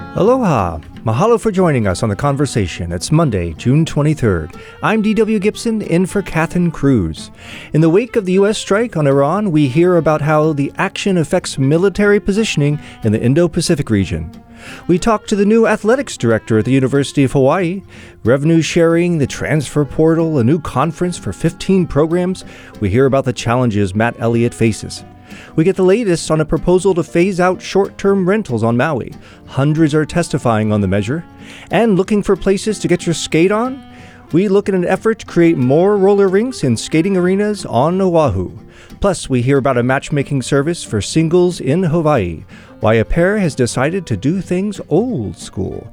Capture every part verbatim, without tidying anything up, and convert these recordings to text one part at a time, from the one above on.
Aloha! Mahalo for joining us on The Conversation. It's Monday, June twenty-third. I'm D W Gibson, in for Catherine Cruz. In the wake of the U S strike on Iran, we hear about how the action affects military positioning in the Indo-Pacific region. We talk to the new athletics director at the University of Hawaii, revenue sharing, the transfer portal, a new conference for fifteen programs. We hear about the challenges Matt Elliott faces. We get the latest on a proposal to phase out short-term rentals on Maui. Hundreds are testifying on the measure. And looking for places to get your skate on? We look at an effort to create more roller rinks in skating arenas on Oahu. Plus, we hear about a matchmaking service for singles in Hawaii, why a pair has decided to do things old school.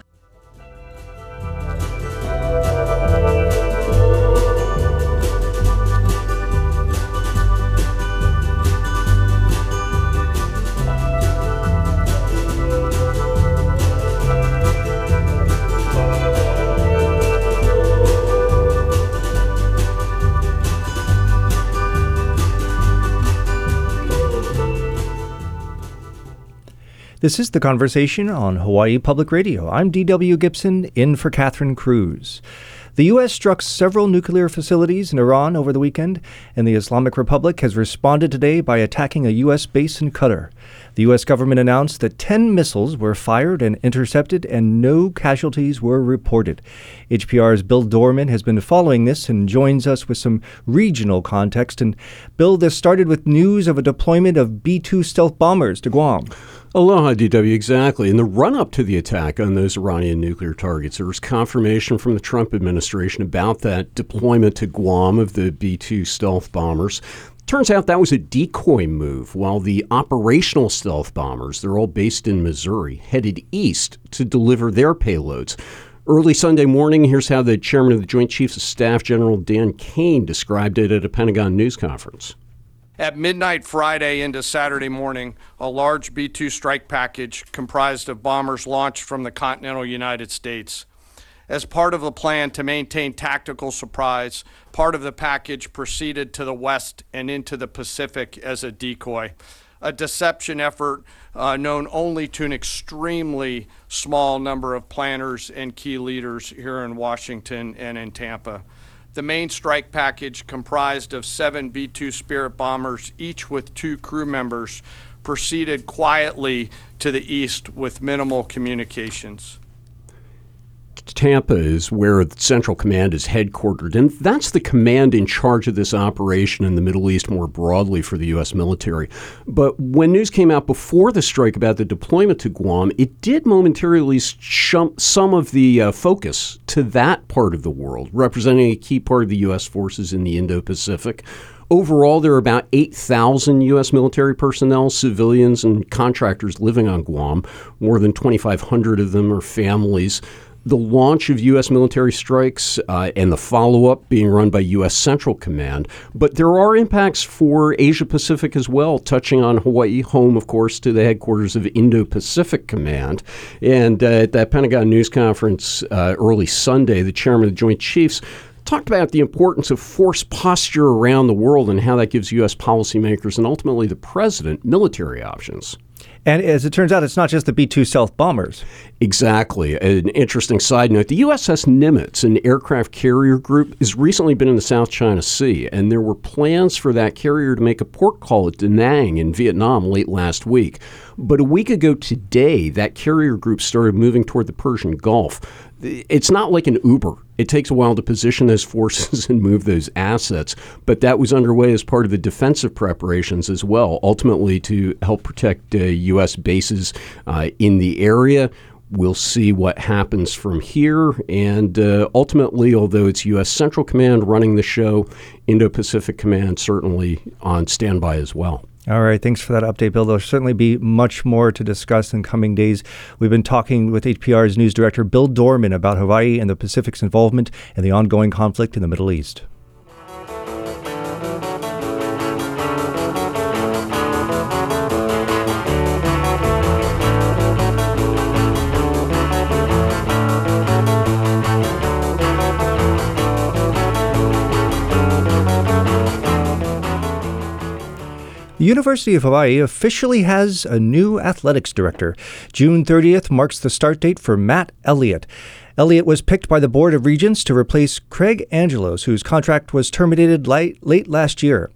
This is The Conversation on Hawaii Public Radio. I'm D W Gibson, in for Catherine Cruz. The U S struck several nuclear facilities in Iran over the weekend, and the Islamic Republic has responded today by attacking a U S base in Qatar. The U S government announced that ten missiles were fired and intercepted, and no casualties were reported. H P R's Bill Dorman has been following this and joins us with some regional context. And Bill, this started with news of a deployment of B two stealth bombers to Guam. Aloha, D W, exactly. In the run-up to the attack on those Iranian nuclear targets, there was confirmation from the Trump administration about that deployment to Guam of the B two stealth bombers. Turns out that was a decoy move, while the operational stealth bombers, they're all based in Missouri, headed east to deliver their payloads. Early Sunday morning, here's how the chairman of the Joint Chiefs of Staff, General Dan Kane, described it at a Pentagon news conference. At midnight Friday into Saturday morning, a large B two strike package comprised of bombers launched from the continental United States. As part of the plan to maintain tactical surprise, part of the package proceeded to the west and into the Pacific as a decoy, a deception effort uh, known only to an extremely small number of planners and key leaders here in Washington and in Tampa. The main strike package, comprised of seven B two Spirit bombers, each with two crew members, proceeded quietly to the east with minimal communications. Tampa is where the Central Command is headquartered, and that's the command in charge of this operation in the Middle East more broadly for the U S military. But when news came out before the strike about the deployment to Guam, it did momentarily shump some of the uh, focus to that part of the world, representing a key part of the U S forces in the Indo-Pacific. Overall, there are about eight thousand U S military personnel, civilians, and contractors living on Guam. More than twenty-five hundred of them are families. The launch of U S military strikes uh, and the follow-up being run by U S Central Command. But there are impacts for Asia-Pacific as well, touching on Hawaii, home, of course, to the headquarters of Indo-Pacific Command. And uh, at that Pentagon news conference uh, early Sunday, the chairman of the Joint Chiefs talked about the importance of force posture around the world and how that gives U S policymakers and ultimately the president military options. And as it turns out, it's not just the B two stealth bombers. Exactly. An interesting side note, the U S S Nimitz, an aircraft carrier group, has recently been in the South China Sea, and there were plans for that carrier to make a port call at Da Nang in Vietnam late last week. But a week ago today, that carrier group started moving toward the Persian Gulf. It's not like an Uber. It takes a while to position those forces and move those assets, but that was underway as part of the defensive preparations as well, ultimately to help protect uh, U S bases uh, in the area. We'll see what happens from here, and uh, ultimately, although it's U S Central Command running the show, Indo-Pacific Command certainly on standby as well. All right, thanks for that update, Bill. There'll certainly be much more to discuss in coming days. We've been talking with H P R's news director, Bill Dorman, about Hawaii and the Pacific's involvement in the ongoing conflict in the Middle East. The University of Hawaii officially has a new athletics director. June thirtieth marks the start date for Matt Elliott. Elliott was picked by the Board of Regents to replace Craig Angelos, whose contract was terminated late, late last year.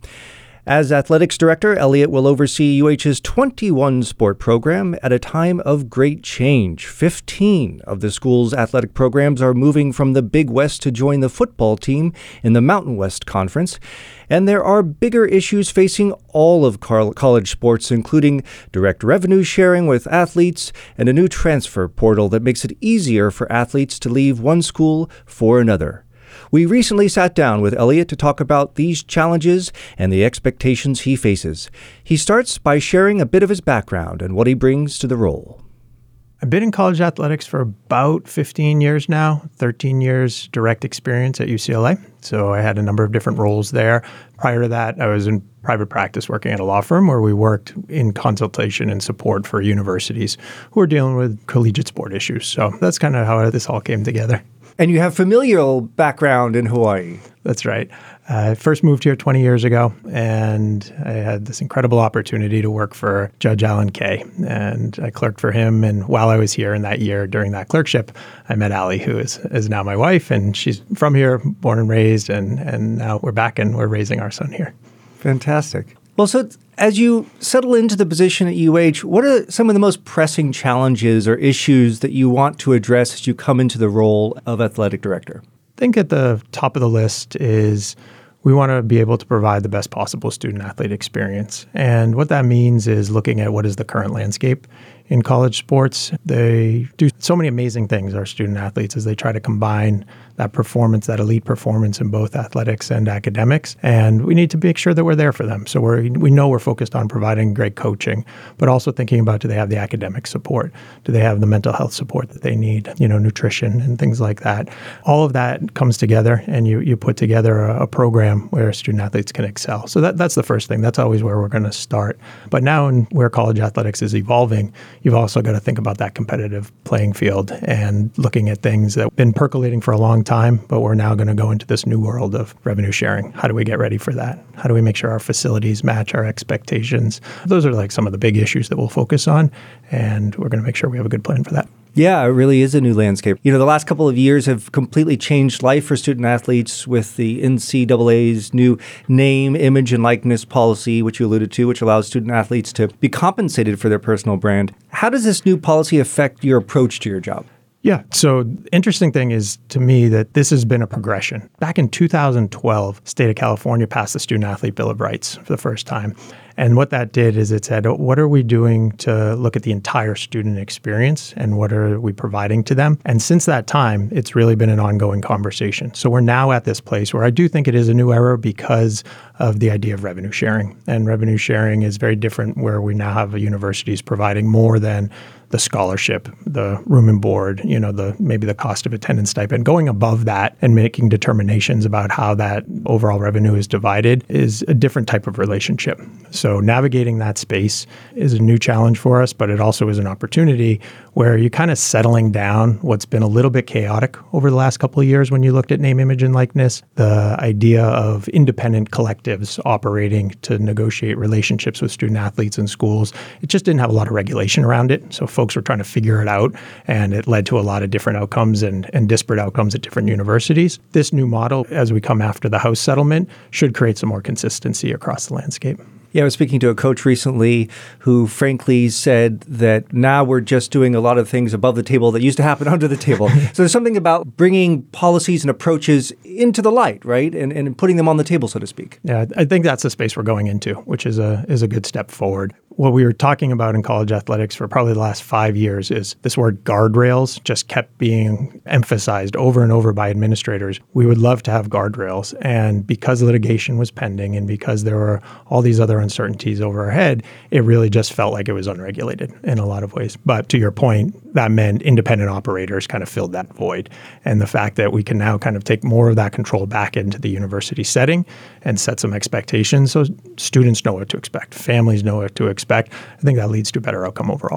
As athletics director, Elliott will oversee U H's twenty-one sport program at a time of great change. fifteen of the school's athletic programs are moving from the Big West to join the football team in the Mountain West Conference. And there are bigger issues facing all of college sports, including direct revenue sharing with athletes and a new transfer portal that makes it easier for athletes to leave one school for another. We recently sat down with Elliott to talk about these challenges and the expectations he faces. He starts by sharing a bit of his background and what he brings to the role. I've been in college athletics for about fifteen years now, thirteen years direct experience at U C L A. So I had a number of different roles there. Prior to that, I was in private practice working at a law firm where we worked in consultation and support for universities who are dealing with collegiate sport issues. So that's kind of how this all came together. And you have familial background in Hawaii. That's right. I first moved here twenty years ago, and I had this incredible opportunity to work for Judge Alan Kay. And I clerked for him. And while I was here in that year during that clerkship, I met Allie, who is, is now my wife. And she's from here, born and raised. And, and now we're back and we're raising our son here. Fantastic. Well, so as you settle into the position at U H, what are some of the most pressing challenges or issues that you want to address as you come into the role of athletic director? I think at the top of the list is we want to be able to provide the best possible student-athlete experience. And what that means is looking at what is the current landscape in college sports. They do so many amazing things, our student-athletes, as they try to combine that performance, that elite performance in both athletics and academics. And we need to make sure that we're there for them. So we're, we know we're focused on providing great coaching, but also thinking about, do they have the academic support? Do they have the mental health support that they need? You know, nutrition and things like that. All of that comes together, and you you put together a, a program where student-athletes can excel. So that that's the first thing. That's always where we're going to start. But now in where college athletics is evolving, you've also got to think about that competitive playing field and looking at things that have been percolating for a long time, but we're now going to go into this new world of revenue sharing. How do we get ready for that? How do we make sure our facilities match our expectations? Those are like some of the big issues that we'll focus on, and we're going to make sure we have a good plan for that. Yeah, it really is a new landscape. You know, the last couple of years have completely changed life for student athletes with the N C double A's new name, image, and likeness policy, which you alluded to, which allows student athletes to be compensated for their personal brand. How does this new policy affect your approach to your job? Yeah. So interesting thing is to me that this has been a progression. Back in two thousand twelve, state of California passed the Student Athlete Bill of Rights for the first time. And what that did is it said, what are we doing to look at the entire student experience and what are we providing to them? And since that time, it's really been an ongoing conversation. So we're now at this place where I do think it is a new era because of the idea of revenue sharing. And revenue sharing is very different where we now have universities providing more than the scholarship, the room and board, you know, the maybe the cost of attendance stipend. Going above that and making determinations about how that overall revenue is divided is a different type of relationship. So navigating that space is a new challenge for us, but it also is an opportunity where you're kind of settling down what's been a little bit chaotic over the last couple of years when you looked at name, image, and likeness. The idea of independent collectives operating to negotiate relationships with student athletes in schools, it just didn't have a lot of regulation around it. So folks were trying to figure it out, and it led to a lot of different outcomes and, and disparate outcomes at different universities. This new model, as we come after the House settlement, should create some more consistency across the landscape. Yeah, I was speaking to a coach recently who frankly said that now we're just doing a lot of things above the table that used to happen under the table. So there's something about bringing policies and approaches into the light, right? And, and putting them on the table, so to speak. Yeah, I think that's the space we're going into, which is a is a good step forward. What we were talking about in college athletics for probably the last five years is this word guardrails just kept being emphasized over and over by administrators. We would love to have guardrails. And because litigation was pending and because there were all these other uncertainties over our head, it really just felt like it was unregulated in a lot of ways. But to your point, that meant independent operators kind of filled that void. And the fact that we can now kind of take more of that control back into the university setting and set some expectations so students know what to expect, families know what to expect, I think that leads to a better outcome overall.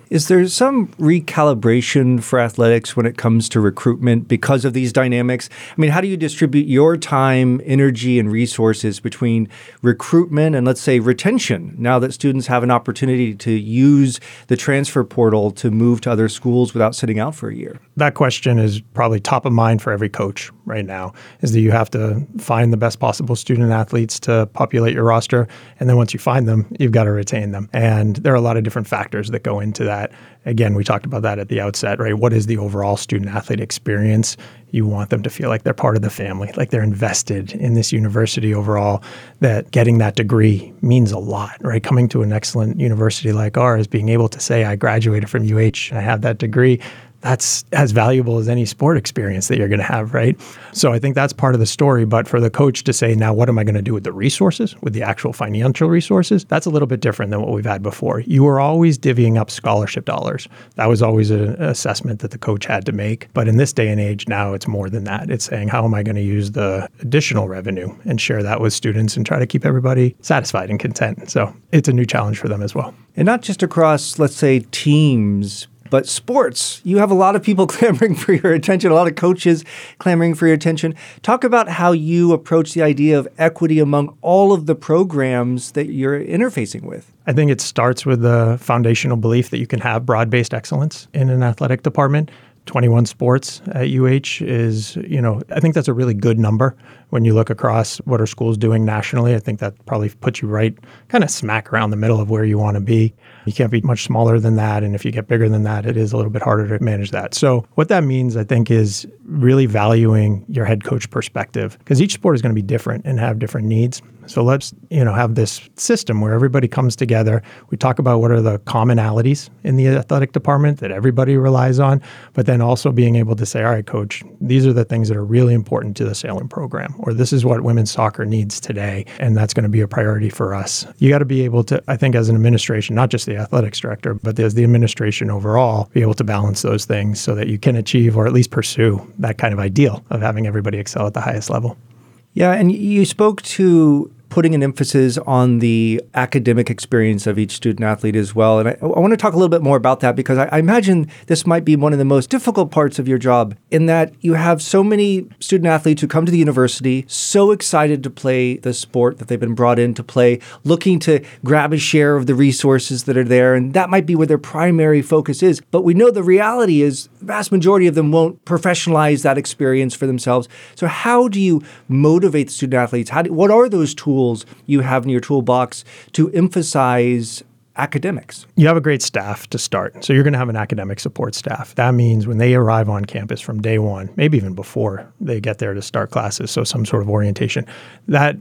Is there some recalibration for athletics when it comes to recruitment because of these dynamics? I mean, how do you distribute your time, energy, and resources between recruitment and, let's say, retention now that students have an opportunity to use the transfer portal to move to other schools without sitting out for a year? That question is probably top of mind for every coach right now, is that you have to find the best possible student athletes to populate your roster. And then once you find them, you've got to retain them. And there are a lot of different factors that go into that. Again, we talked about that at the outset, right? What is the overall student athlete experience? You want them to feel like they're part of the family, like they're invested in this university overall, that getting that degree means a lot, right? Coming to an excellent university like ours, being able to say, I graduated from U H, I have that degree, that's as valuable as any sport experience that you're going to have, right? So I think that's part of the story. But for the coach to say, now what am I going to do with the resources, with the actual financial resources? That's a little bit different than what we've had before. You were always divvying up scholarship dollars. That was always an assessment that the coach had to make. But in this day and age, now it's more than that. It's saying, how am I going to use the additional revenue and share that with students and try to keep everybody satisfied and content? So it's a new challenge for them as well. And not just across, let's say, teams, but sports. You have a lot of people clamoring for your attention, a lot of coaches clamoring for your attention. Talk about how you approach the idea of equity among all of the programs that you're interfacing with. I think it starts with the foundational belief that you can have broad-based excellence in an athletic department. twenty-one sports at U H is, you know, I think that's a really good number when you look across what are schools doing nationally. I think that probably puts you right kind of smack around the middle of where you want to be. You can't be much smaller than that. And if you get bigger than that, it is a little bit harder to manage that. So what that means, I think, is really valuing your head coach perspective, because each sport is going to be different and have different needs. So let's, you know, have this system where everybody comes together. We talk about what are the commonalities in the athletic department that everybody relies on, but then also being able to say, all right, coach, these are the things that are really important to the sailing program, or this is what women's soccer needs today, and that's going to be a priority for us. You got to be able to, I think, as an administration, not just the athletics director, but as the administration overall, be able to balance those things so that you can achieve or at least pursue that kind of ideal of having everybody excel at the highest level. Yeah, and you spoke to putting an emphasis on the academic experience of each student athlete as well. And I, I want to talk a little bit more about that, because I, I imagine this might be one of the most difficult parts of your job, in that you have so many student athletes who come to the university so excited to play the sport that they've been brought in to play, looking to grab a share of the resources that are there. And that might be where their primary focus is. But we know the reality is the vast majority of them won't professionalize that experience for themselves. So how do you motivate the student athletes? How do, what are those tools you have in your toolbox to emphasize academics? You have a great staff to start. So you're going to have an academic support staff. That means when they arrive on campus from day one, maybe even before they get there to start classes, so some sort of orientation, that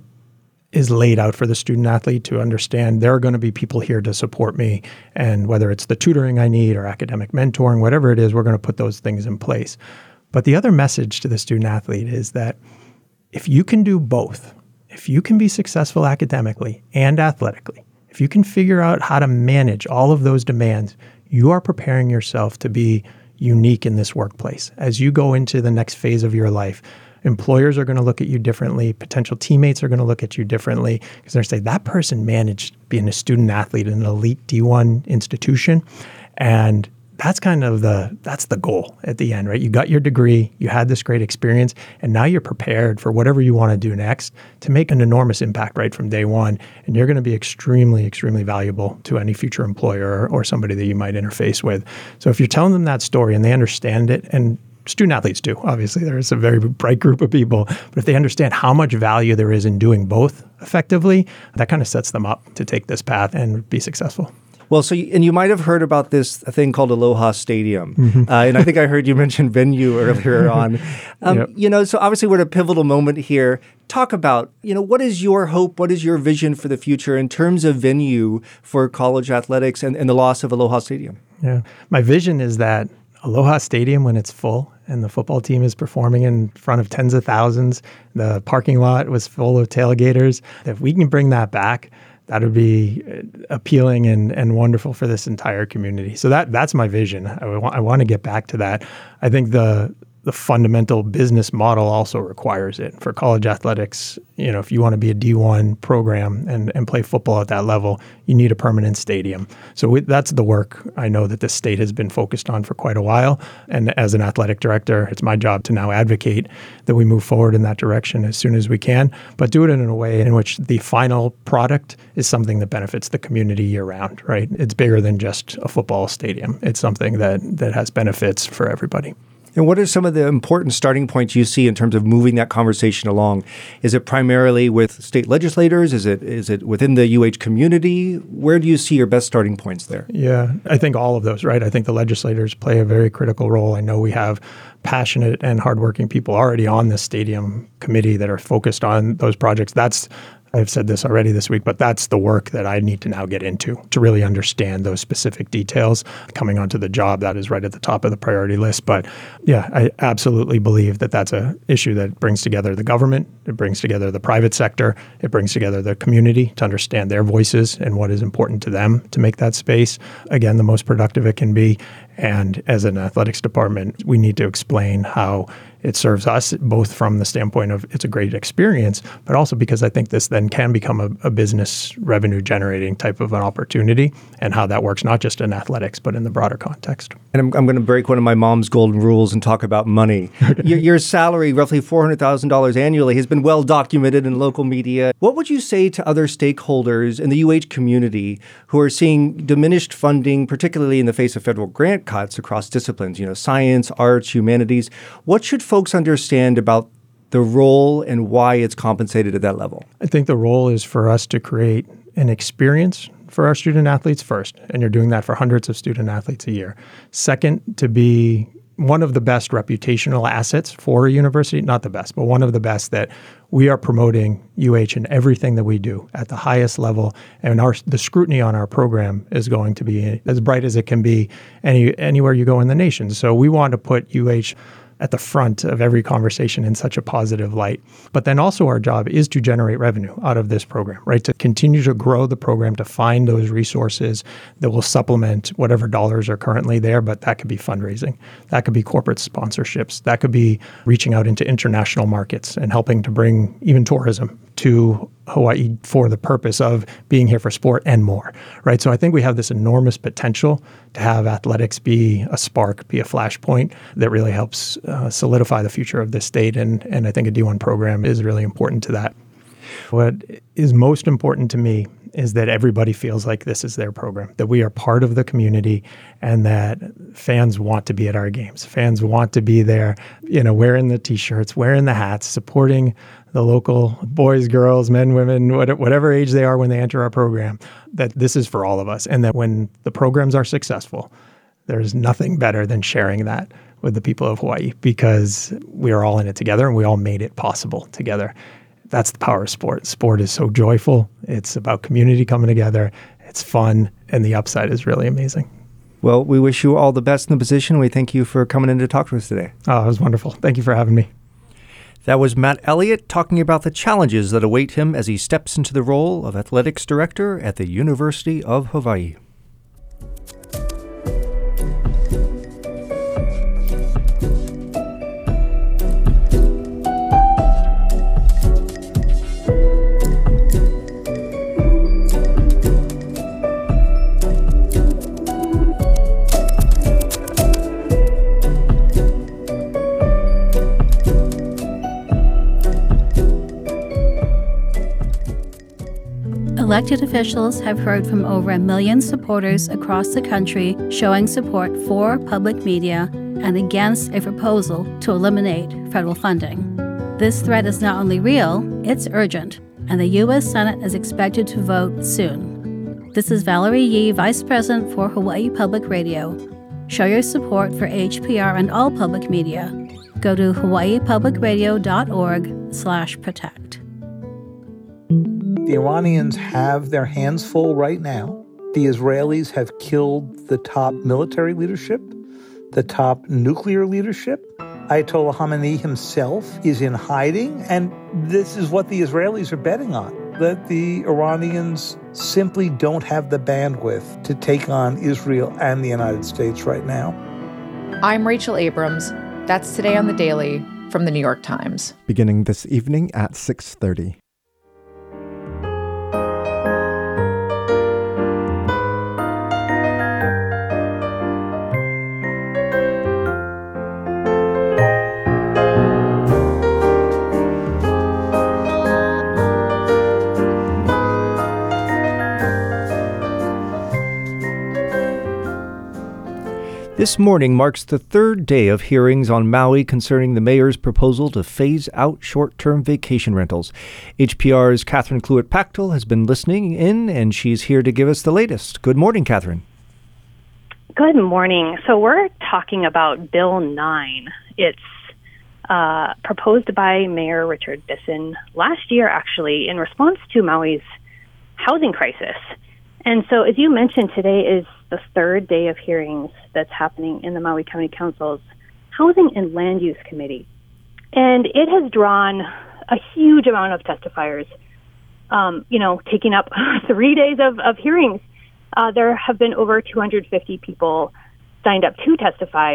is laid out for the student athlete to understand there are going to be people here to support me. And whether it's the tutoring I need or academic mentoring, whatever it is, we're going to put those things in place. But the other message to the student athlete is that if you can do both, if you can be successful academically and athletically, if you can figure out how to manage all of those demands, you are preparing yourself to be unique in this workplace. As you go into the next phase of your life, employers are going to look at you differently. Potential teammates are going to look at you differently, because they're going to say, that person managed being a student athlete in an elite D one institution. And that's kind of the, that's the goal at the end, right? You got your degree, you had this great experience, and now you're prepared for whatever you want to do next to make an enormous impact right from day one. And you're going to be extremely, extremely valuable to any future employer or somebody that you might interface with. So if you're telling them that story and they understand it, and student athletes do, obviously there's a very bright group of people, but if they understand how much value there is in doing both effectively, that kind of sets them up to take this path and be successful. Well, so you, and you might have heard about this thing called Aloha Stadium, Mm-hmm. uh, and I think I heard you mention venue earlier on. Um, Yep. You know, so obviously we're at a pivotal moment here. Talk about, you know, what is your hope? What is your vision for the future in terms of venue for college athletics and, and the loss of Aloha Stadium? Yeah, my vision is that Aloha Stadium, when it's full and the football team is performing in front of tens of thousands, the parking lot was full of tailgaters, if we can bring that back, that would be appealing and, and wonderful for this entire community. So that that's my vision. I, w- I want to get back to that. I think the the fundamental business model also requires it. For college athletics, you know, if you want to be a D one program and, and play football at that level, you need a permanent stadium. So we, that's the work I know that the state has been focused on for quite a while. And as an athletic director, it's my job to now advocate that we move forward in that direction as soon as we can, but do it in a way in which the final product is something that benefits the community year round, right? It's bigger than just a football stadium. It's something that, that has benefits for everybody. And what are some of the important starting points you see in terms of moving that conversation along? Is it primarily with state legislators? Is it is it within the U H community? Where do you see your best starting points there? Yeah, I think all of those, right? I think the legislators play a very critical role. I know we have passionate and hardworking people already on this stadium committee that are focused on those projects. That's I've said this already this week, but that's the work that I need to now get into to really understand those specific details. Coming onto the job, that is right at the top of the priority list. But yeah, I absolutely believe that that's an issue that brings together the government, it brings together the private sector, it brings together the community to understand their voices and what is important to them to make that space, again, the most productive it can be. And as an athletics department, we need to explain how it serves us, both from the standpoint of it's a great experience, but also because I think this then can become a, a business revenue generating type of an opportunity, and how that works not just in athletics, but in the broader context. And I'm, I'm going to break one of my mom's golden rules and talk about money. your, your salary, roughly four hundred thousand dollars annually, has been well documented in local media. What would you say to other stakeholders in the U H community who are seeing diminished funding, particularly in the face of federal grant cuts across disciplines, you know, science, arts, humanities? What should folks understand about the role and why it's compensated at that level? I think the role is for us to create an experience for our student athletes first, and you're doing that for hundreds of student athletes a year. Second, to be one of the best reputational assets for a university, not the best, but one of the best, that we are promoting U H in everything that we do at the highest level, and our the scrutiny on our program is going to be as bright as it can be any anywhere you go in the nation. So we want to put U H at the front of every conversation in such a positive light. But then also our job is to generate revenue out of this program, right? To continue to grow the program, to find those resources that will supplement whatever dollars are currently there, but that could be fundraising. That could be corporate sponsorships. That could be reaching out into international markets and helping to bring even tourism to Hawaii for the purpose of being here for sport and more, right? So I think we have this enormous potential to have athletics be a spark, be a flashpoint that really helps uh, solidify the future of this state. And, and I think a D one program is really important to that. What is most important to me is that everybody feels like this is their program, that we are part of the community, and that fans want to be at our games. Fans want to be there, you know, wearing the T-shirts, wearing the hats, supporting the local boys, girls, men, women, whatever age they are when they enter our program, that this is for all of us. And that when the programs are successful, there's nothing better than sharing that with the people of Hawaii, because we are all in it together and we all made it possible together. That's the power of sport. Sport is so joyful. It's about community coming together. It's fun, and the upside is really amazing. Well, we wish you all the best in the position. We thank you for coming in to talk to us today. Oh, it was wonderful. Thank you for having me. That was Matt Elliott talking about the challenges that await him as he steps into the role of athletics director at the University of Hawaii. Elected officials have heard from over a million supporters across the country showing support for public media and against a proposal to eliminate federal funding. This threat is not only real, it's urgent, and the U S Senate is expected to vote soon. This is Valerie Yee, Vice President for Hawaii Public Radio. Show your support for H P R and all public media. Go to hawaii public radio dot org slash protect. The Iranians have their hands full right now. The Israelis have killed the top military leadership, the top nuclear leadership. Ayatollah Khamenei himself is in hiding, and this is what the Israelis are betting on, that the Iranians simply don't have the bandwidth to take on Israel and the United States right now. I'm Rachel Abrams, That's today on The Daily from The New York Times. Beginning this evening at six thirty. This morning marks the third day of hearings on Maui concerning the mayor's proposal to phase out short-term vacation rentals. H P R's Catherine Cluett-Pachtel has been listening in, and she's here to give us the latest. Good morning, Catherine. Good morning. So we're talking about Bill nine. It's uh, proposed by Mayor Richard Bisson last year, actually, in response to Maui's housing crisis. And so, as you mentioned, today is the third day of hearings that's happening in the Maui County Council's Housing and Land Use Committee. And it has drawn a huge amount of testifiers, um, you know, taking up three days of, of hearings. Uh, there have been over two hundred fifty people signed up to testify.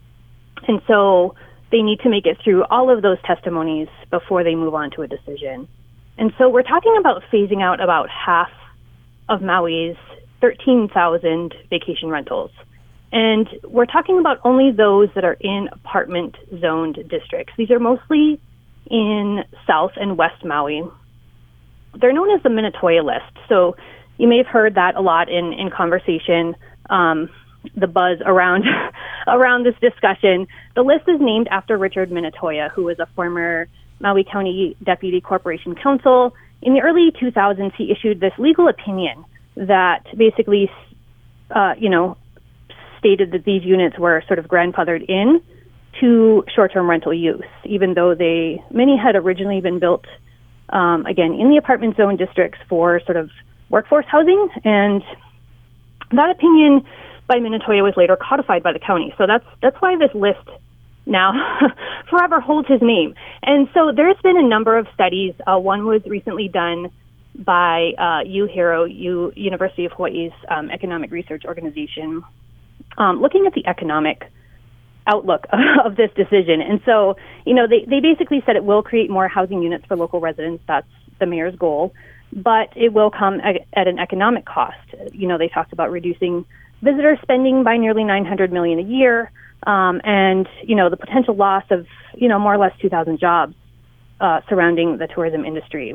And so they need to make it through all of those testimonies before they move on to a decision. And so we're talking about phasing out about half of Maui's thirteen thousand vacation rentals. And we're talking about only those that are in apartment-zoned districts. These are mostly in South and West Maui. They're known as the Minatoia list. So you may have heard that a lot in, in conversation, um, the buzz around around this discussion. The list is named after Richard Minatoia, who was a former Maui County Deputy Corporation Counsel. In the early two thousands, he issued this legal opinion that basically, uh, you know, stated that these units were sort of grandfathered in to short-term rental use, even though they many had originally been built, um, again, in the apartment zone districts for sort of workforce housing. And that opinion by Minatoia was later codified by the county. So that's that's why this list now forever holds his name. And so there's been a number of studies. Uh, one was recently done by uh, UHERO, U- University of Hawaii's um, Economic Research Organization, um, looking at the economic outlook of this decision. And so, you know, they, they basically said it will create more housing units for local residents. That's the mayor's goal. But it will come at, at an economic cost. You know, they talked about reducing visitor spending by nearly nine hundred million dollars a year, um, and, you know, the potential loss of, you know, more or less two thousand jobs uh, surrounding the tourism industry.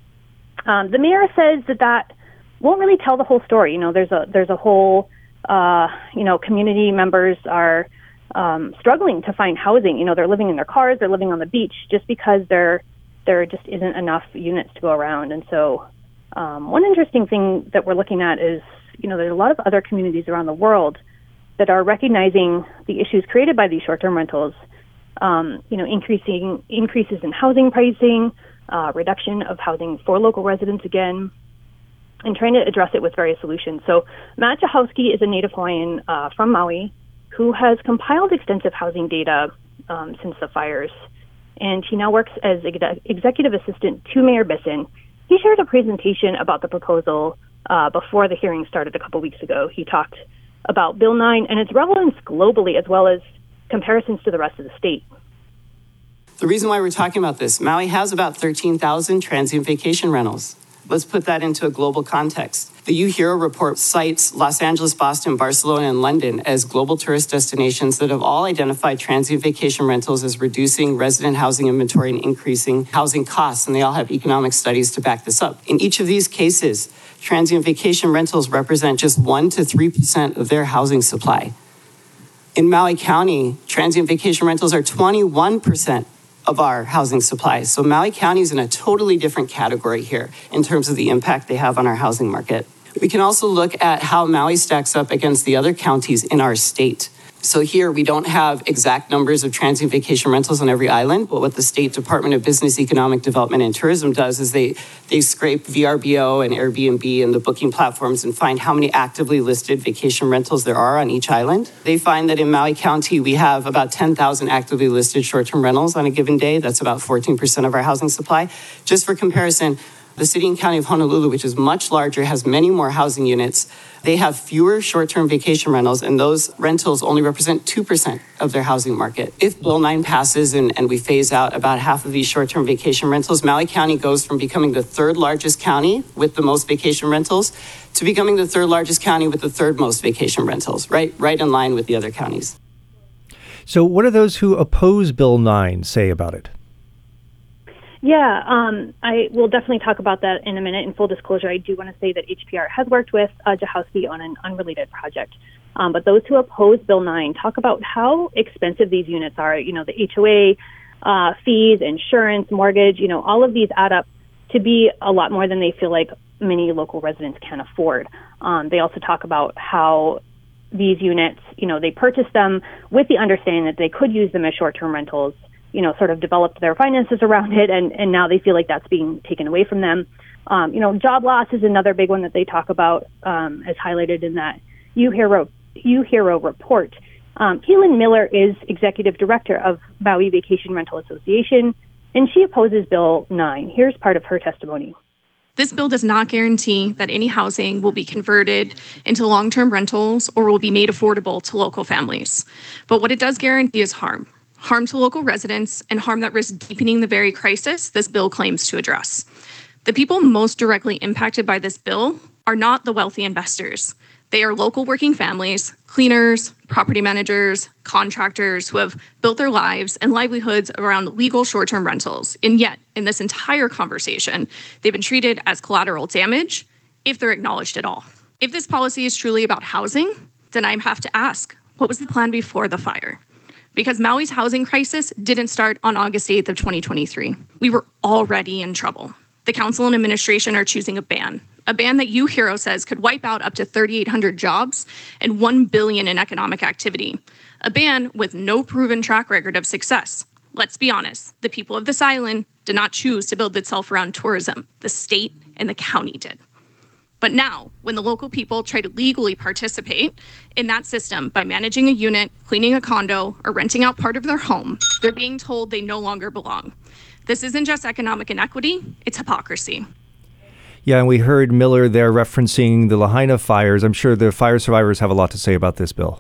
Um, the mayor says that that won't really tell the whole story. You know, there's a there's a whole, uh, you know, community members are um, struggling to find housing. You know, they're living in their cars, they're living on the beach, just because there there just isn't enough units to go around. And so, um, one interesting thing that we're looking at is, you know, there's a lot of other communities around the world that are recognizing the issues created by these short-term rentals. Um, you know, increasing increases in housing pricing. Uh, reduction of housing for local residents again, and trying to address it with various solutions. So Matt Jahowski is a Native Hawaiian uh, from Maui who has compiled extensive housing data um, since the fires, and he now works as ex- executive assistant to Mayor Bisson. He shared a presentation about the proposal uh, before the hearing started a couple weeks ago. He talked about Bill nine and its relevance globally, as well as comparisons to the rest of the state. The reason why we're talking about this, Maui has about thirteen thousand transient vacation rentals. Let's put that into a global context. The UHERO report cites Los Angeles, Boston, Barcelona, and London as global tourist destinations that have all identified transient vacation rentals as reducing resident housing inventory and increasing housing costs, and they all have economic studies to back this up. In each of these cases, transient vacation rentals represent just one to three percent of their housing supply. In Maui County, transient vacation rentals are twenty-one percent of our housing supply. So Maui County is in a totally different category here in terms of the impact they have on our housing market. We can also look at how Maui stacks up against the other counties in our state. So here we don't have exact numbers of transient vacation rentals on every island, but what the State Department of Business, Economic Development, and Tourism does is they, they scrape V R B O and Airbnb and the booking platforms and find how many actively listed vacation rentals there are on each island. They find that in Maui County, we have about ten thousand actively listed short-term rentals on a given day. That's about fourteen percent of our housing supply. Just for comparison, The city and county of Honolulu, which is much larger, has many more housing units. They have fewer short-term vacation rentals, and those rentals only represent two percent of their housing market. If Bill nine passes and, and we phase out about half of these short-term vacation rentals, Maui County goes from becoming the third largest county with the most vacation rentals to becoming the third largest county with the third most vacation rentals, right, right in line with the other counties. So what do those who oppose Bill nine say about it? Yeah, um, I will definitely talk about that in a minute. In full disclosure, I do want to say that H P R has worked with uh, Jahowski on an unrelated project. Um, but those who oppose Bill nine talk about how expensive these units are. You know, the H O A uh, fees, insurance, mortgage, you know, all of these add up to be a lot more than they feel like many local residents can afford. Um, they also talk about how these units, you know, they purchased them with the understanding that they could use them as short-term rentals, you know, sort of developed their finances around it, and, and now they feel like that's being taken away from them. Um, you know, job loss is another big one that they talk about, um, as highlighted in that UHERO, UHERO report. Um, Keelan Miller is executive director of Maui Vacation Rental Association, and she opposes Bill nine. Here's part of her testimony. This bill does not guarantee that any housing will be converted into long-term rentals or will be made affordable to local families. But what it does guarantee is harm. Harm to local residents, and harm that risks deepening the very crisis this bill claims to address. The people most directly impacted by this bill are not the wealthy investors. They are local working families, cleaners, property managers, contractors who have built their lives and livelihoods around legal short-term rentals. And yet, in this entire conversation, they've been treated as collateral damage if they're acknowledged at all. If this policy is truly about housing, then I have to ask, what was the plan before the fire? Because Maui's housing crisis didn't start on August eighth of twenty twenty-three. We were already in trouble. The council and administration are choosing a ban, a ban that UHERO says could wipe out up to three thousand eight hundred jobs and one billion dollars in economic activity, a ban with no proven track record of success. Let's be honest, the people of this island did not choose to build itself around tourism. The state and the county did. But now, when the local people try to legally participate in that system by managing a unit, cleaning a condo, or renting out part of their home, they're being told they no longer belong. This isn't just economic inequity, it's hypocrisy. Yeah, and we heard Miller there referencing the Lahaina fires. I'm sure the fire survivors have a lot to say about this bill.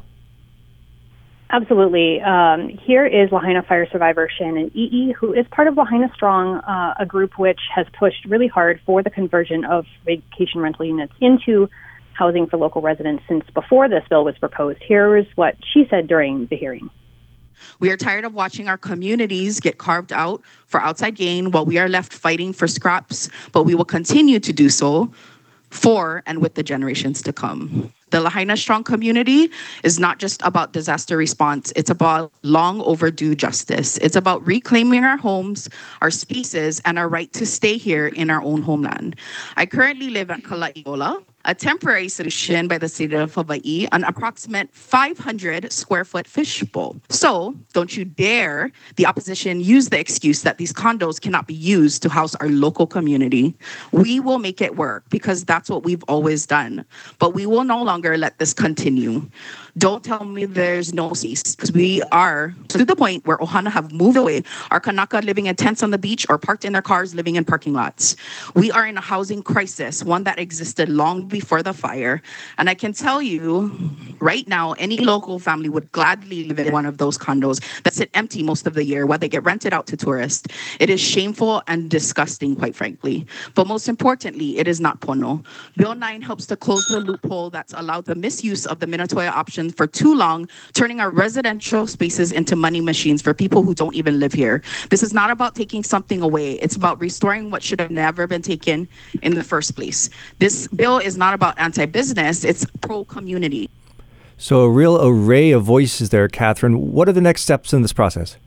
Absolutely. Um, here is Lahaina fire survivor Shannon Ee, who is part of Lahaina Strong, uh, a group which has pushed really hard for the conversion of vacation rental units into housing for local residents since before this bill was proposed. Here is what she said during the hearing. We are tired of watching our communities get carved out for outside gain while we are left fighting for scraps, but we will continue to do so for and with the generations to come. The Lahaina Strong community is not just about disaster response. It's about long overdue justice. It's about reclaiming our homes, our spaces, and our right to stay here in our own homeland. I currently live at Kala'iola, a temporary solution by the state of Hawaii, an approximate five hundred square foot fishbowl. So don't you dare, the opposition, use the excuse that these condos cannot be used to house our local community. We will make it work because that's what we've always done. But we will no longer let this continue. Don't tell me there's no space, because we are to the point where Ohana have moved away, our Kanaka living in tents on the beach or parked in their cars living in parking lots. We are in a housing crisis, one that existed long before the fire. And I can tell you right now, any local family would gladly live in one of those condos that sit empty most of the year while they get rented out to tourists. It is shameful and disgusting, quite frankly. But most importantly, it is not pono. Bill nine helps to close the loophole that's allowed the misuse of the Minatoia option for too long, turning our residential spaces into money machines for people who don't even live here. This is not about taking something away. It's about restoring what should have never been taken in the first place. This bill is not about anti-business, it's pro-community. So a real array of voices there, Catherine. What are the next steps in this process?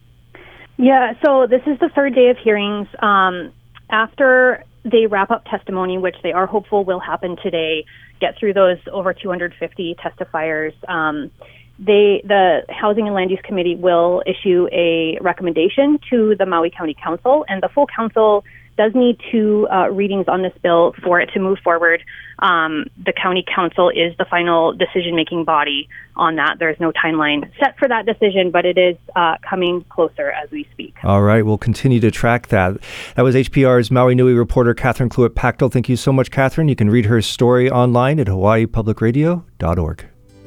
Yeah, so this is the third day of hearings. Um, after they wrap up testimony, which they are hopeful will happen today, get through those over two hundred fifty testifiers, um, they, the Housing and Land Use Committee will issue a recommendation to the Maui County Council, and the full council does need two uh, readings on this bill for it to move forward. Um, the county council is the final decision-making body on that. There's no timeline set for that decision, but it is uh, coming closer as we speak. All right, we'll continue to track that. That was H P R's Maui Nui reporter Catherine Cluett-Pachtel. Thank you so much, Catherine. You can read her story online at hawaii public radio dot org.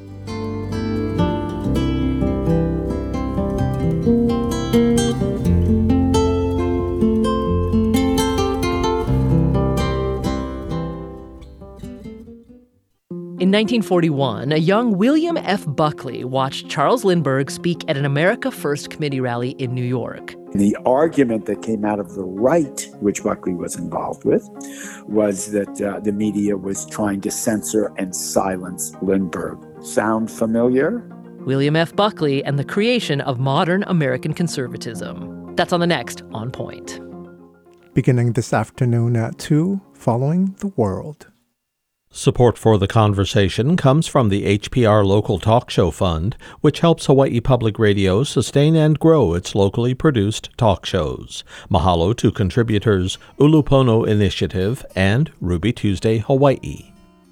In nineteen forty-one, a young William F. Buckley watched Charles Lindbergh speak at an America First Committee rally in New York. The argument that came out of the right, which Buckley was involved with, was that uh, the media was trying to censor and silence Lindbergh. Sound familiar? William F. Buckley and the creation of modern American conservatism. That's on the next On Point. Beginning this afternoon at two, following the world. Support for the conversation comes from the H P R Local Talk Show Fund, which helps Hawaii Public Radio sustain and grow its locally produced talk shows. Mahalo to contributors Ulupono Initiative and Ruby Tuesday Hawaii.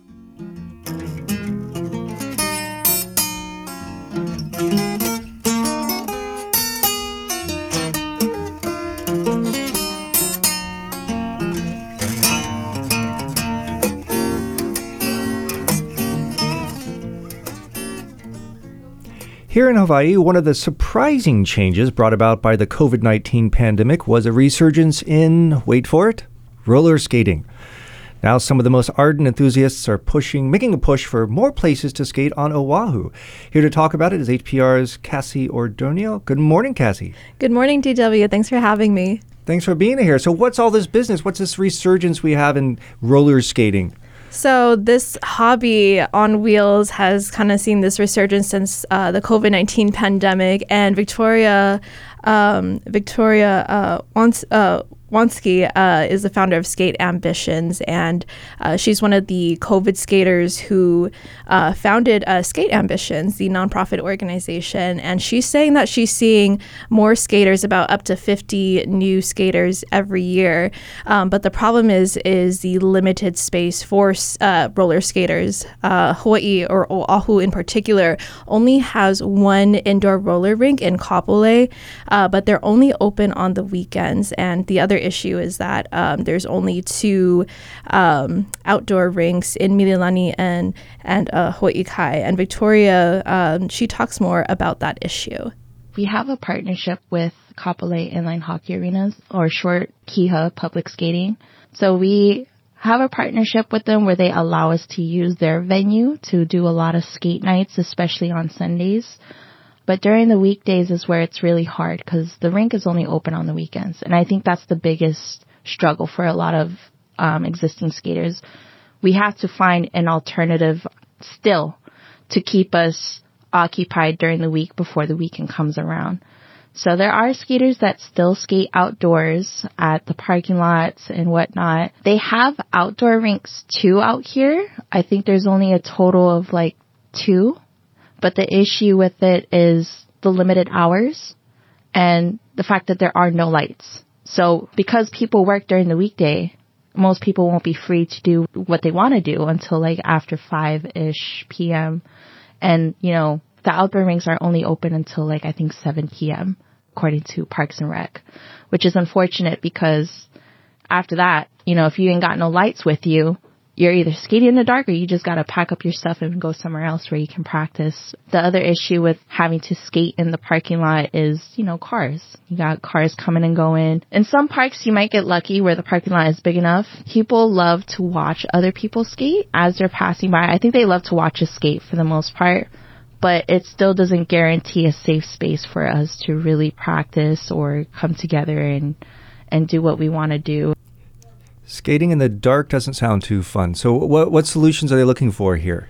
Here in Hawaii, one of the surprising changes brought about by the covid nineteen pandemic was a resurgence in, wait for it, roller skating. Now some of the most ardent enthusiasts are pushing, making a push for more places to skate on Oahu. Here to talk about it is H P R's Cassie Ordonio. Good morning, Cassie. Good morning, D W. Thanks for having me. Thanks for being here. So what's all this business? What's this resurgence we have in roller skating? So this hobby on wheels has kind of seen this resurgence since uh, the covid nineteen pandemic, and Victoria um, Victoria uh, wants uh, Wansky uh, is the founder of Skate Ambitions, and uh, she's one of the COVID skaters who uh, founded uh, Skate Ambitions, the nonprofit organization. And she's saying that she's seeing more skaters, about up to fifty new skaters every year. Um, but the problem is, is the limited space for uh, roller skaters. Uh, Hawaii, or Oahu in particular, only has one indoor roller rink in Kapolei, uh, but they're only open on the weekends. And the other issue is that um, there's only two um, outdoor rinks in Mililani and and uh, Hawaii Kai. And Victoria, um, she talks more about that issue. We have a partnership with Kapolei Inline Hockey Arenas, or short Kiha Public Skating. So we have a partnership with them where they allow us to use their venue to do a lot of skate nights, especially on Sundays. But during the weekdays is where it's really hard because the rink is only open on the weekends. And I think that's the biggest struggle for a lot of um, existing skaters. We have to find an alternative still to keep us occupied during the week before the weekend comes around. So there are skaters that still skate outdoors at the parking lots and whatnot. They have outdoor rinks too out here. I think there's only a total of like two. But the issue with it is the limited hours and the fact that there are no lights. So because people work during the weekday, most people won't be free to do what they want to do until like after five-ish p.m. And, you know, the outdoor rinks are only open until like I think seven p.m. according to Parks and Rec, which is unfortunate because after that, you know, if you ain't got no lights with you, you're either skating in the dark or you just got to pack up your stuff and go somewhere else where you can practice. The other issue with having to skate in the parking lot is, you know, cars. You got cars coming and going. In some parks, you might get lucky where the parking lot is big enough. People love to watch other people skate as they're passing by. I think they love to watch us skate for the most part, but it still doesn't guarantee a safe space for us to really practice or come together and, and do what we want to do. Skating in the dark doesn't sound too fun. So what what solutions are they looking for here?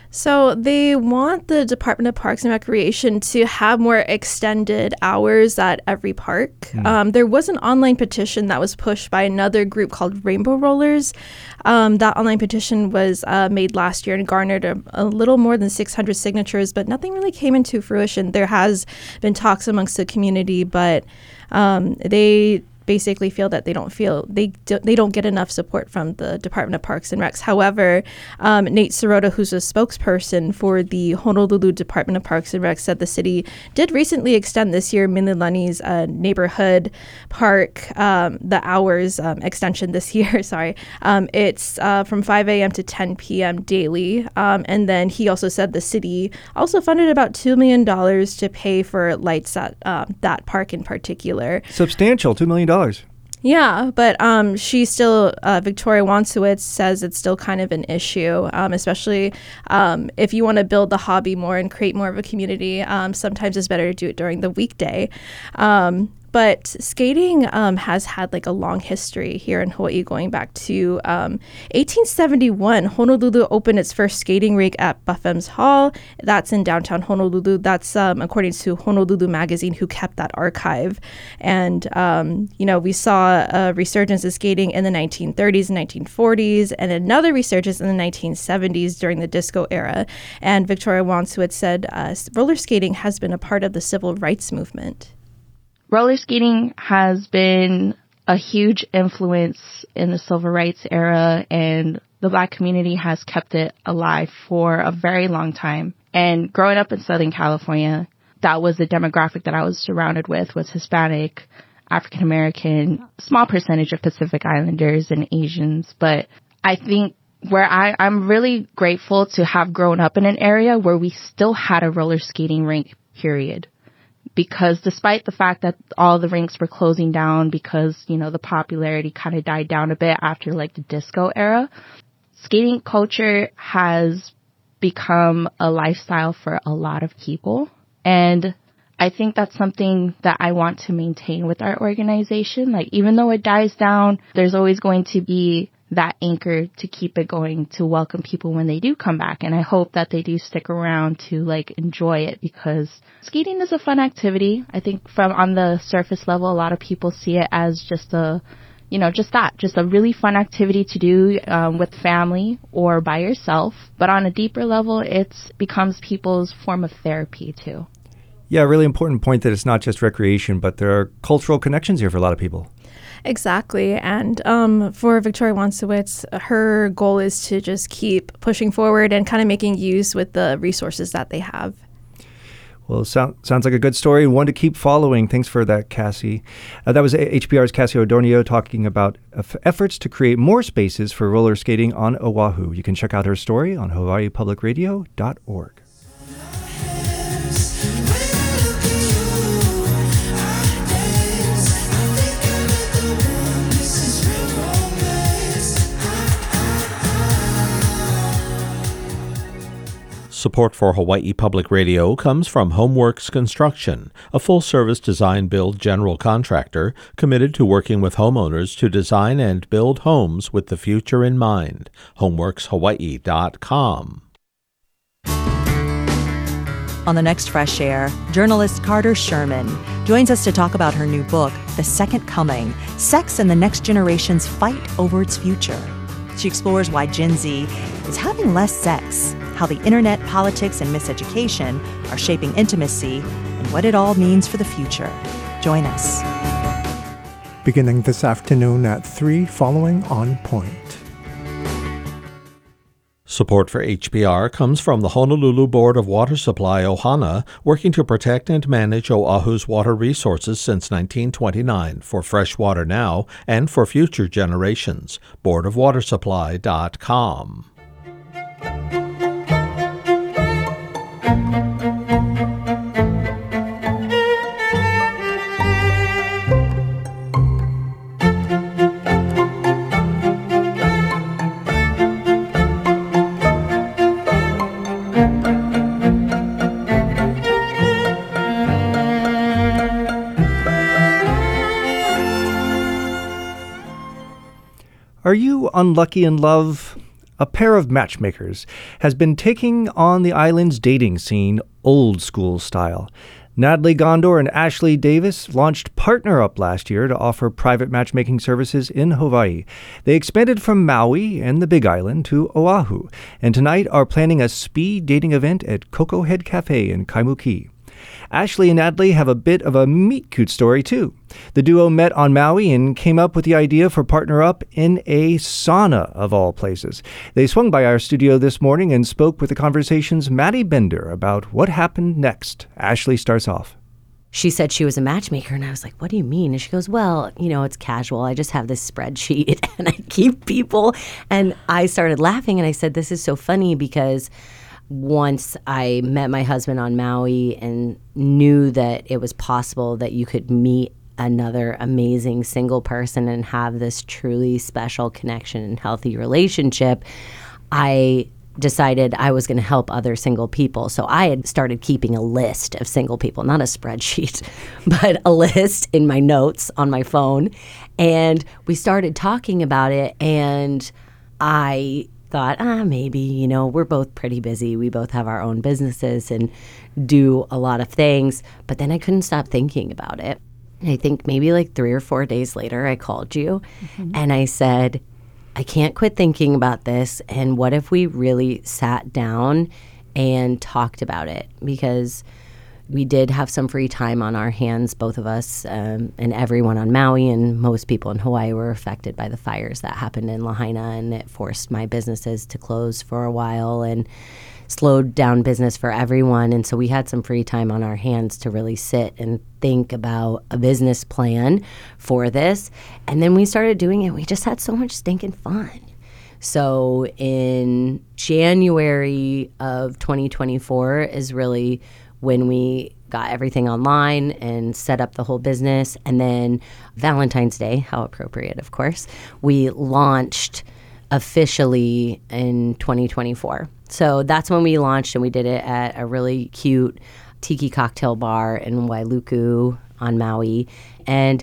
So they want the Department of Parks and Recreation to have more extended hours at every park. Mm. Um, there was an online petition that was pushed by another group called Rainbow Rollers. Um, that online petition was uh, made last year and garnered a, a little more than six hundred signatures, but nothing really came into fruition. There has been talks amongst the community, but um, they basically feel that they don't feel they do, they don't get enough support from the Department of Parks and Recs. However, um, Nate Sirota, who's a spokesperson for the Honolulu Department of Parks and Recs, said the city did recently extend this year Mililani's uh, neighborhood park um, the hours um, extension this year. Sorry, um, it's uh, from five a.m. to ten p.m. daily. Um, and then he also said the city also funded about two million dollars to pay for lights at um, that park in particular. Substantial, two million dollars. Yeah, but um, she still, uh, Victoria Wansowitz says it's still kind of an issue, um, especially um, if you want to build the hobby more and create more of a community. Um, sometimes it's better to do it during the weekday. Um, But skating um, has had like a long history here in Hawaii, going back to um, eighteen seventy-one. Honolulu opened its first skating rink at Bafem's Hall. That's in downtown Honolulu. That's um, according to Honolulu Magazine, who kept that archive. And, um, you know, we saw a resurgence of skating in the nineteen thirties and nineteen forties, and another resurgence in the nineteen seventies during the disco era. And Victoria Wansowitz said uh, roller skating has been a part of the civil rights movement. Roller skating has been a huge influence in the civil rights era, and the Black community has kept it alive for a very long time. And growing up in Southern California, that was the demographic that I was surrounded with, was Hispanic, African American, small percentage of Pacific Islanders and Asians. But I think where I, I'm really grateful to have grown up in an area where we still had a roller skating rink, period. Because despite the fact that all the rinks were closing down because, you know, the popularity kind of died down a bit after like the disco era, skating culture has become a lifestyle for a lot of people. And I think that's something that I want to maintain with our organization. Like, even though it dies down, there's always going to be that anchor to keep it going, to welcome people when they do come back. And I hope that they do stick around to like enjoy it, because skating is a fun activity. I think from on the surface level, a lot of people see it as just a, you know, just that, just a really fun activity to do um, with family or by yourself. But on a deeper level, it becomes people's form of therapy too. Yeah, a really important point that it's not just recreation, but there are cultural connections here for a lot of people. Exactly. And um, for Victoria Wansowitz, her goal is to just keep pushing forward and kind of making use with the resources that they have. Well, sound, sounds like a good story and one to keep following. Thanks for that, Cassie. Uh, that was H P R's Cassie O'Dornio talking about f- efforts to create more spaces for roller skating on Oahu. You can check out her story on hawaii public radio dot org. Support for Hawaii Public Radio comes from Homeworks Construction, a full-service design-build general contractor committed to working with homeowners to design and build homes with the future in mind. homeworks hawaii dot com. On the next Fresh Air, journalist Carter Sherman joins us to talk about her new book, The Second Coming: Sex and the Next Generation's Fight Over Its Future. She explores why Gen Z is having less sex, how the internet, politics, and miseducation are shaping intimacy, and what it all means for the future. Join us. Beginning this afternoon at three, following On Point. Support for H P R comes from the Honolulu Board of Water Supply, Ohana, working to protect and manage Oahu's water resources since nineteen twenty-nine for fresh water now and for future generations. board of water supply dot com. Are you unlucky in love? A pair of matchmakers has been taking on the island's dating scene old school style. Natalie Gondor and Ashley Davis launched Partner Up last year to offer private matchmaking services in Hawaii. They expanded from Maui and the Big Island to Oahu, and tonight are planning a speed dating event at Cocoa Head Cafe in Kaimuki. Ashley and Natalie have a bit of a meet-cute story, too. The duo met on Maui and came up with the idea for Partner Up in a sauna, of all places. They swung by our studio this morning and spoke with the Conversation's Maddie Bender about what happened next. Ashley starts off. She said she was a matchmaker, and I was like, what do you mean? And she goes, well, you know, it's casual. I just have this spreadsheet, and I keep people. And I started laughing, and I said, this is so funny because once I met my husband on Maui and knew that it was possible that you could meet another amazing single person and have this truly special connection and healthy relationship, I decided I was going to help other single people. So I had started keeping a list of single people, not a spreadsheet, but a list in my notes on my phone. And we started talking about it, and I thought, ah, maybe, you know, we're both pretty busy. We both have our own businesses and do a lot of things. But then I couldn't stop thinking about it. And I think maybe like three or four days later, I called you mm-hmm. and I said, I can't quit thinking about this. And what if we really sat down and talked about it? Because we did have some free time on our hands, both of us, um, and everyone on Maui, and most people in Hawaii were affected by the fires that happened in Lahaina, and it forced my businesses to close for a while and slowed down business for everyone. And so we had some free time on our hands to really sit and think about a business plan for this. And then we started doing it. We just had so much stinking fun. So in January of twenty twenty-four is really when we got everything online and set up the whole business. And then Valentine's Day, how appropriate, of course, we launched officially in twenty twenty-four. So that's when we launched, and we did it at a really cute tiki cocktail bar in Wailuku on Maui. And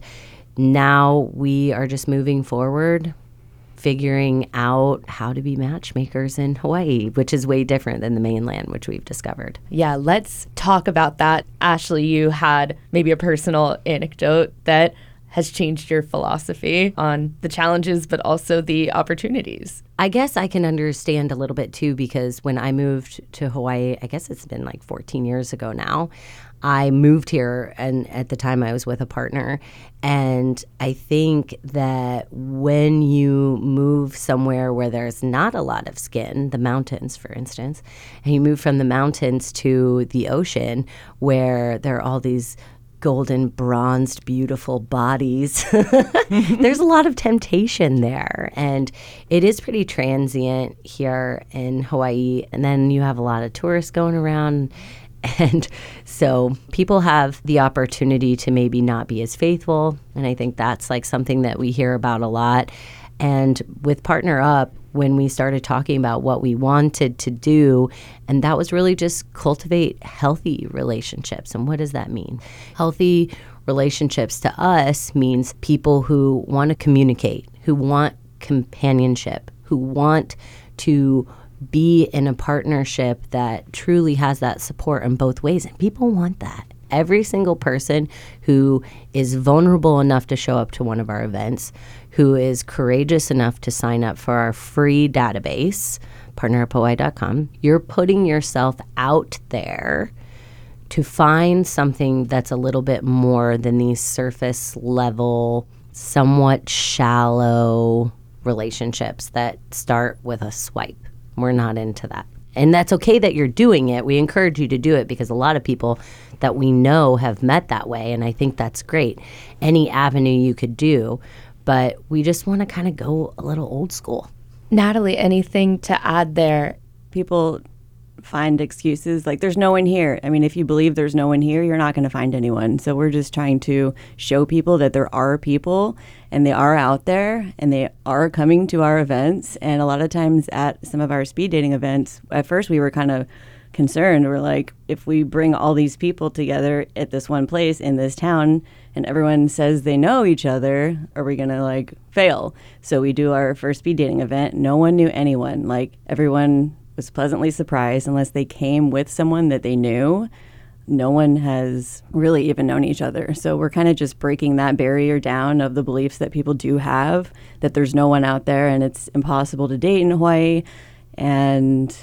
now we are just moving forward, figuring out how to be matchmakers in Hawaii, which is way different than the mainland, which we've discovered. Yeah, let's talk about that. Ashley, you had maybe a personal anecdote that has changed your philosophy on the challenges, but also the opportunities. I guess I can understand a little bit too, because when I moved to Hawaii, I guess it's been like fourteen years ago now, I moved here, and at the time I was with a partner. And I think that when you move somewhere where there's not a lot of skin, the mountains, for instance, and you move from the mountains to the ocean where there are all these golden, bronzed, beautiful bodies. There's a lot of temptation there. And it is pretty transient here in Hawaii. And then you have a lot of tourists going around. And so people have the opportunity to maybe not be as faithful. And I think that's like something that we hear about a lot. And with Partner Up, when we started talking about what we wanted to do, and that was really just cultivate healthy relationships. And what does that mean? Healthy relationships to us means people who want to communicate, who want companionship, who want to be in a partnership that truly has that support in both ways. And people want that. Every single person who is vulnerable enough to show up to one of our events, who is courageous enough to sign up for our free database, partner up hawaii dot com, you're putting yourself out there to find something that's a little bit more than these surface level, somewhat shallow relationships that start with a swipe. We're not into that. And that's okay that you're doing it. We encourage you to do it because a lot of people that we know have met that way, and I think that's great. Any avenue you could do, but we just want to kind of go a little old school. Natalie, anything to add there? People find excuses like there's no one here. I mean, if you believe there's no one here, you're not going to find anyone. So we're just trying to show people that there are people, and they are out there, and they are coming to our events. And a lot of times at some of our speed dating events, at first we were kind of concerned. We're like, if we bring all these people together at this one place in this town and everyone says they know each other, are we going to like fail? So we do our first speed dating event. No one knew anyone. Like everyone was pleasantly surprised unless they came with someone that they knew. No one has really even known each other. So we're kind of just breaking that barrier down of the beliefs that people do have, that there's no one out there and it's impossible to date in Hawaii. And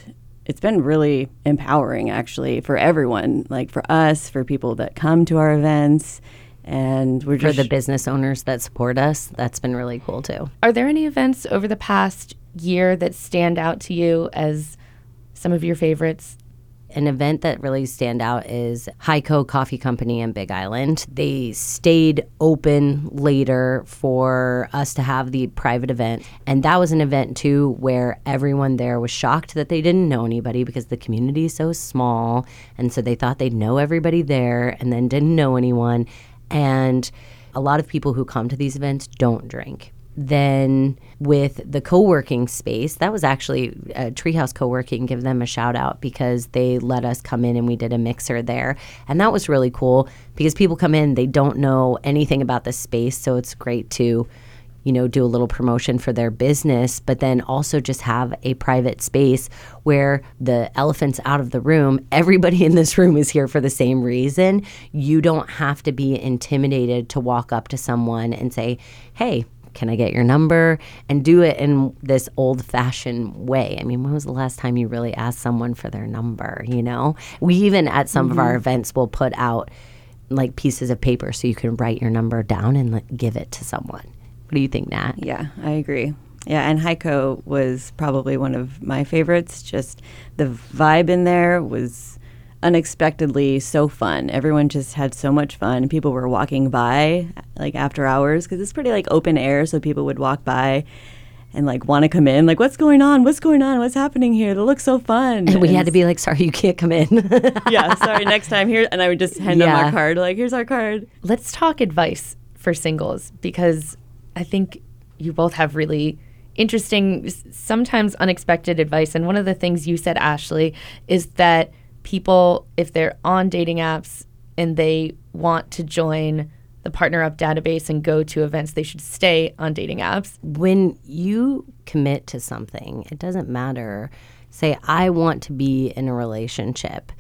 it's been really empowering, actually, for everyone, like for us, for people that come to our events. And we're just for the business owners that support us. That's been really cool too. Are there any events over the past year that stand out to you as some of your favorites? An event that really stand out is Heiko Coffee Company in Big Island. They stayed open later for us to have the private event. And that was an event too where everyone there was shocked that they didn't know anybody because the community is so small. And so they thought they'd know everybody there and then didn't know anyone. And a lot of people who come to these events don't drink. Then with the co-working space, that was actually uh, Treehouse Co-working, give them a shout out because they let us come in and we did a mixer there. And that was really cool because people come in, they don't know anything about the space. So it's great to, you know, do a little promotion for their business, but then also just have a private space where the elephant's out of the room. Everybody in this room is here for the same reason. You don't have to be intimidated to walk up to someone and say, hey, can I get your number? And do it in this old-fashioned way. I mean, when was the last time you really asked someone for their number, you know? We even at some mm-hmm. of our events will put out like pieces of paper so you can write your number down and like, give it to someone. What do you think, Nat? Yeah, I agree. Yeah, and Heiko was probably one of my favorites. Just the vibe in there was unexpectedly so fun. Everyone just had so much fun. People were walking by like after hours because it's pretty like open air, so people would walk by and like want to come in, like, what's going on? What's going on? What's happening here? It looks so fun. And we and had to be like, sorry, you can't come in. Yeah, sorry, next time here. And I would just hand yeah. them our card, like, here's our card. Let's talk advice for singles because I think you both have really interesting, sometimes unexpected advice. And one of the things you said, Ashley, is that people, if they're on dating apps and they want to join the Partner Up database and go to events, they should stay on dating apps. When you commit to something, it doesn't matter. Say, I want to be in a relationship.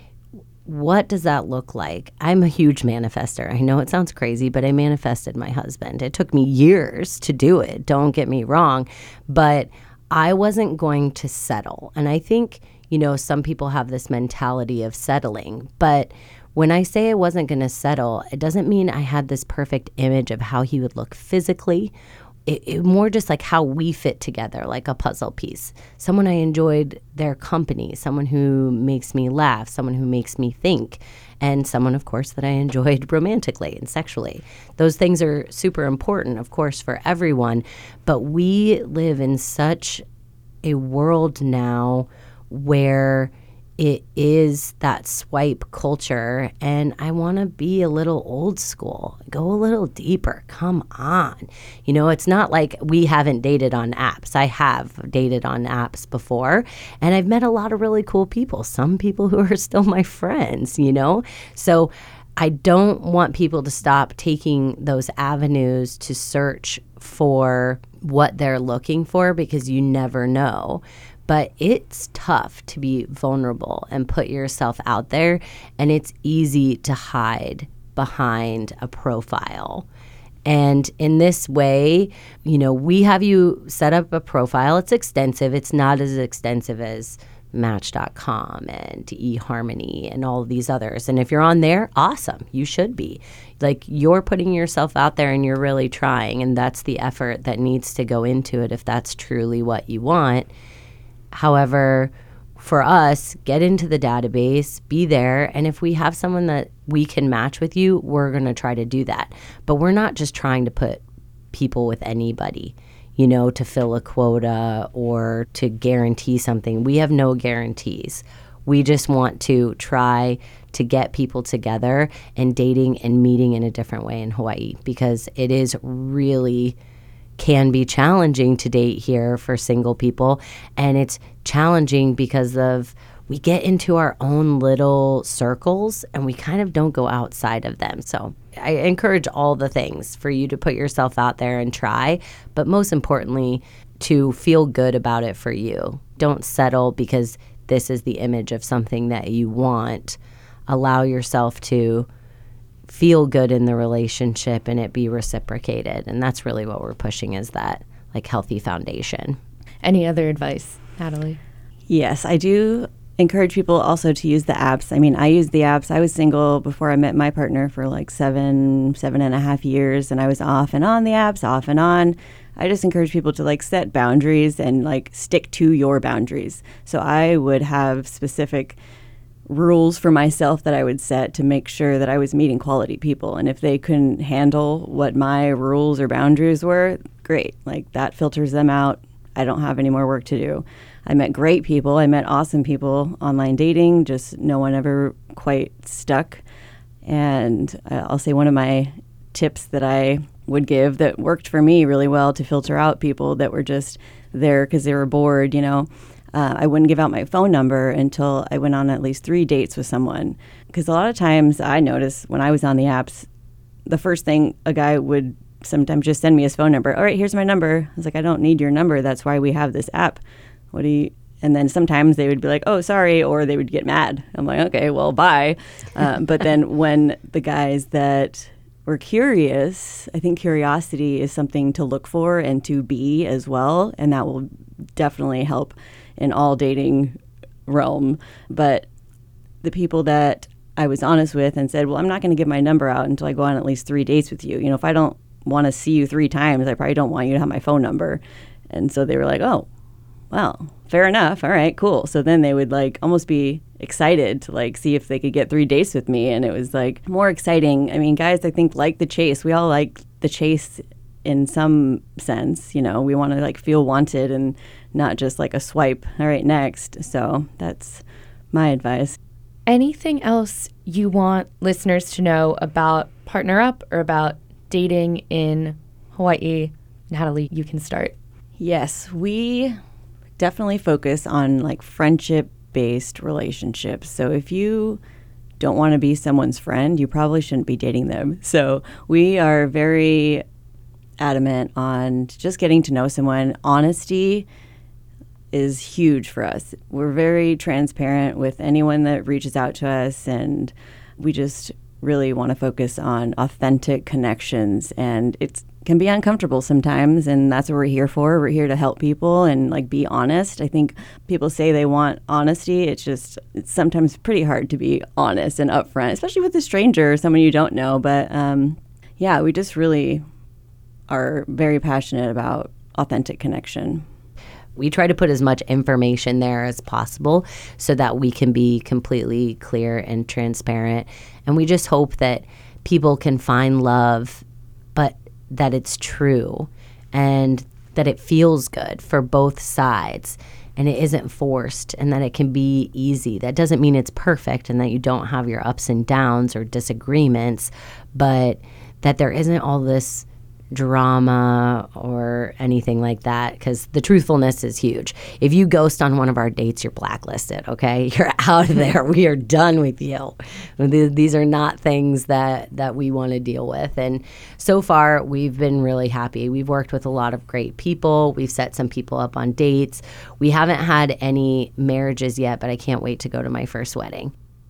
What does that look like? I'm a huge manifester. I know it sounds crazy, but I manifested my husband. It took me years to do it. Don't get me wrong. But I wasn't going to settle. And I think, you know, some people have this mentality of settling. But when I say I wasn't going to settle, it doesn't mean I had this perfect image of how he would look physically. It, it more just like how we fit together, like a puzzle piece. Someone I enjoyed their company, someone who makes me laugh, someone who makes me think, and someone, of course, that I enjoyed romantically and sexually. Those things are super important, of course, for everyone. But we live in such a world now where it is that swipe culture, and I want to be a little old school, go a little deeper. Come on. You know, it's not like we haven't dated on apps. I have dated on apps before, and I've met a lot of really cool people, some people who are still my friends, you know? So I don't want people to stop taking those avenues to search for what they're looking for because you never know. But it's tough to be vulnerable and put yourself out there, and it's easy to hide behind a profile. And in this way, you know, we have you set up a profile. It's extensive. It's not as extensive as Match dot com and eHarmony and all of these others. And if you're on there, awesome. You should be. Like, you're putting yourself out there and you're really trying, and that's the effort that needs to go into it if that's truly what you want. However, for us, get into the database, be there, and if we have someone that we can match with you, we're going to try to do that. But we're not just trying to put people with anybody, you know, to fill a quota or to guarantee something. We have no guarantees. We just want to try to get people together and dating and meeting in a different way in Hawaii because it is really can be challenging to date here for single people. And it's challenging because of we get into our own little circles and we kind of don't go outside of them. So I encourage all the things for you to put yourself out there and try, but most importantly, to feel good about it for you. Don't settle because this is the image of something that you want. Allow yourself to feel good in the relationship and it be reciprocated. And that's really what we're pushing is that like healthy foundation. Any other advice, Natalie? Yes, I do encourage people also to use the apps. I mean, I use the apps. I was single before I met my partner for like seven, seven and a half years, and I was off and on the apps, off and on. I just encourage people to like set boundaries and like stick to your boundaries. So I would have specific rules for myself that I would set to make sure that I was meeting quality people. And if they couldn't handle what my rules or boundaries were, great. Like that filters them out. I don't have any more work to do. I met great people. I met awesome people online dating, just no one ever quite stuck. And I'll say one of my tips that I would give that worked for me really well to filter out people that were just there because they were bored, you know. Uh, I wouldn't give out my phone number until I went on at least three dates with someone. Because a lot of times I noticed when I was on the apps, the first thing a guy would sometimes just send me his phone number. All right, here's my number. I was like, I don't need your number. That's why we have this app. What do you... And then sometimes they would be like, oh, sorry, or they would get mad. I'm like, okay, well, bye. Uh, but then when the guys that were curious, I think curiosity is something to look for and to be as well. And that will definitely help in all dating realm. But the people that I was honest with and said, well, I'm not going to give my number out until I go on at least three dates with you. You know, if I don't want to see you three times, I probably don't want you to have my phone number. And so they were like, oh, well, fair enough. All right, cool. So then they would like almost be excited to like see if they could get three dates with me. And it was like more exciting. I mean, guys, I think like the chase. We all like the chase in some sense. You know, we want to like feel wanted and not just like a swipe. All right, next. So that's my advice. Anything else you want listeners to know about Partner Up or about dating in Hawaii? Natalie, you can start. Yes, we definitely focus on like friendship-based relationships. So if you don't want to be someone's friend, you probably shouldn't be dating them. So we are very adamant on just getting to know someone. Honesty is huge for us. We're very transparent with anyone that reaches out to us, and we just really want to focus on authentic connections. And it's can be uncomfortable sometimes, and that's what we're here for. We're here to help people and like be honest. I think people say they want honesty. It's just it's sometimes pretty hard to be honest and upfront, especially with a stranger or someone you don't know. But um, yeah, we just really are very passionate about authentic connection. We try to put as much information there as possible so that we can be completely clear and transparent. And we just hope that people can find love, but that it's true and that it feels good for both sides and it isn't forced and that it can be easy. That doesn't mean it's perfect and that you don't have your ups and downs or disagreements, but that there isn't all this drama or anything like that, because the truthfulness is huge. If you ghost on one of our dates, you're blacklisted, okay? You're out of there. We are done with you. These are not things that, that we want to deal with. And so far, we've been really happy. We've worked with a lot of great people. We've set some people up on dates. We haven't had any marriages yet, but I can't wait to go to my first wedding.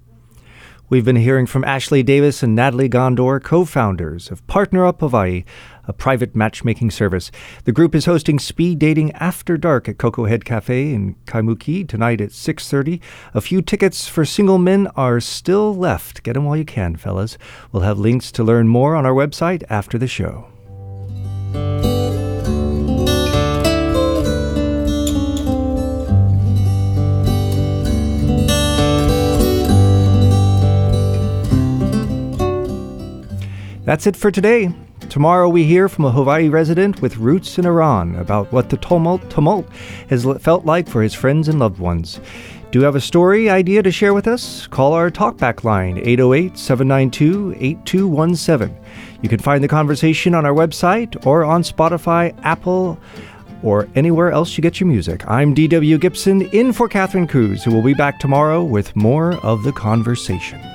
We've been hearing from Ashley Davis and Natalie Gondor, co-founders of Partner Up Hawaii, a private matchmaking service. The group is hosting Speed Dating After Dark at Coco Head Cafe in Kaimuki tonight at six thirty. A few tickets for single men are still left. Get them while you can, fellas. We'll have links to learn more on our website after the show. That's it for today. Tomorrow we hear from a Hawaii resident with roots in Iran about what the tumult, tumult has felt like for his friends and loved ones. Do you have a story idea to share with us? Call our talkback line, eight oh eight, seven nine two, eight two one seven. You can find the conversation on our website or on Spotify, Apple, or anywhere else you get your music. I'm D W Gibson, in for Catherine Cruz, who will be back tomorrow with more of The Conversation.